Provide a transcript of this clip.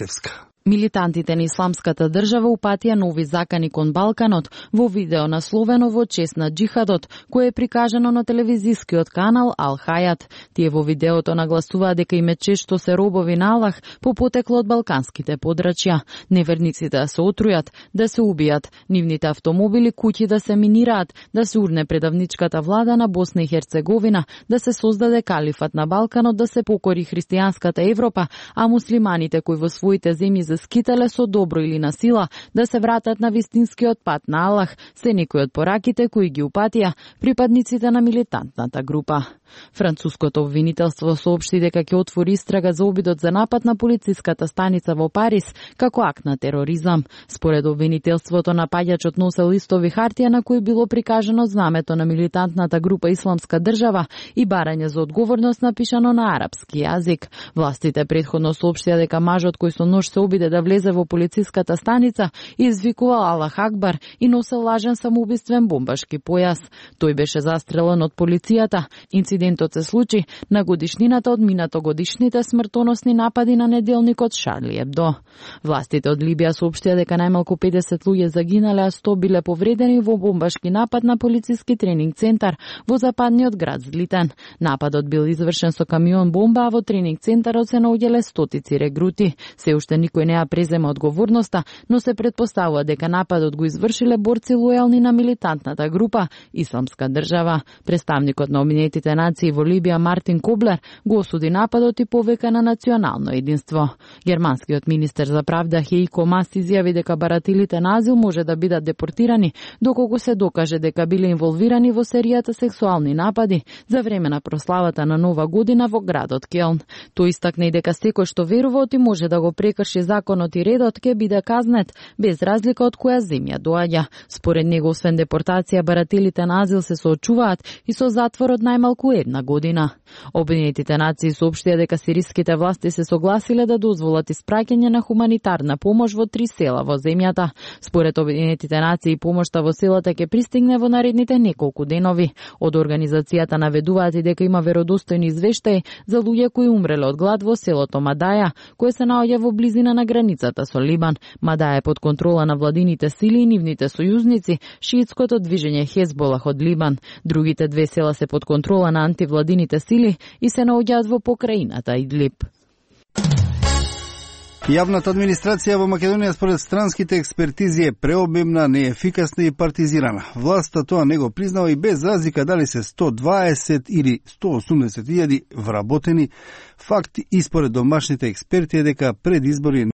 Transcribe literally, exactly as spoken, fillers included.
Матевска. Милитантите на Исламската држава упатија нови закани кон Балканот во видео насловено во чест на џихадот, кое е прикажано на телевизискиот канал Ал Хајат. Тие во видеото нагласуваат дека име често се робови на Аллах по потекло од балканските подрачја. Неверниците да се отрујат, да се убијат, нивните автомобили, куќи да се минираат, да се урне предавничката влада на Босна и Херцеговина, да се создаде калифат на Балканот, да се покори христијанската Европа, а муслиманите кои во своите земји скитале со добро или на сила да се вратат на вистинскиот пат на Аллах, се некои од пораките кои ги упатија припадниците на милитантната група. Француското обвинителство соопшти дека ќе отвори истрага за обидот за напад на полициската станица во Париз како акт на тероризам. Според обвинителството, напаѓачот носел листови хартија на кои било прикажано знамето на милитантната група Исламска држава и барање за одговорност напишано на арапски јазик. Властите претходно соопштија дека мажот кој со нож се обиде да влезе во полициската станица извикувал Аллах Акбар и носел лажен самоубиствен бомбашки појас. Тој беше застрелен од полицијата. Инцидентот се случи на годишнината од минатогодишните смртоносни напади на неделникот Шарли Ебдо. Властите од Либија соопштија дека најмалку педесет луѓе загинале, а сто биле повредени во бомбашки напад на полициски тренинг центар во западниот град Злитен. Нападот бил извршен со камион бомба, а во тренинг центарот се наоѓале стотици регрути. Се уште никој не ја презема одговорноста, но се претпоставува дека нападот го извршиле борци лојални на милитантната група Исламска држава. Представникот на Обединетите нации во Либија Мартин Коблер го осуди нападот и повика на национално единство. Германскиот министер за правда Хеико Мас изјави дека барателите на азил може да бидат депортирани доколку се докаже дека биле инволвирани во серијата сексуални напади за време на прославата на Нова година во градот Келн. Тој истакна и дека секој што верува и може да го прекрши законот и редот ќе биде казнет без разлика од која земја доаѓа. Според него, освен депортација, барателите на азил се соочуваат и со затвор од најмалку една година. Обединетите нации соопштија дека сириските власти се согласиле да дозволат испраќање на хуманитарна помош во три села во земјата. Според Обединетите нации, помошта во селата ќе пристигне во наредните неколку денови. Од организацијата наведуваат и дека има веродостојни извештаи за луѓе кои умреле од глад во селото Мадаја, кое се наоѓа во близина на границата со Либан. Мадаја е под контрола на владините сили и нивните сојузници, шиитското движење Хезболах од Либан. Другите две села се под контрола на антивладините сили и се наоѓаат во покраината Идлиб. Јавната администрација во Македонија според странските експертизи е преобемна, неефикасна и партизирана. Власта тоа не го признава и без разлика дали се сто дваесет или сто осумдесет илјади вработени. Факт и според домашните експерти е дека пред избори